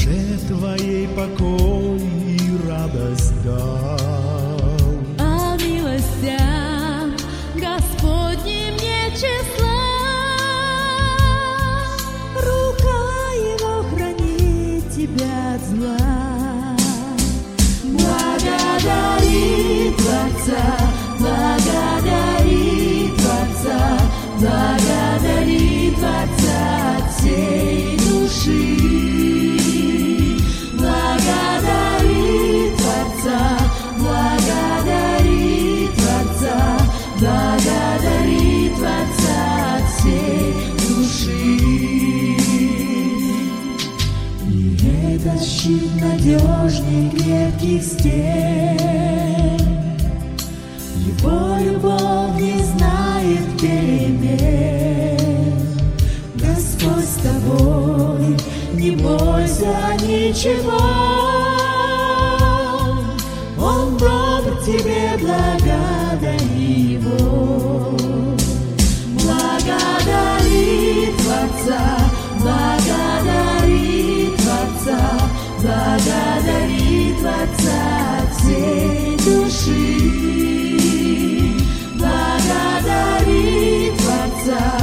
душе твоей покой и радость дал. О милостях Господним не числа, рука Его хранит тебя от зла. Благодари Творца, благодари Творца, благодари Творца от всей души. Благодари Творца, благодари Творца, благодари Творца от всей души. И этот щит надежней крепких стен, Его любовь не знает перемен. Господь с тобой, не бойся ничего, Он добр тебе, благодари Его. Благодари Творца, благодари Творца, благодари Творца от всей души. Благодари Творца,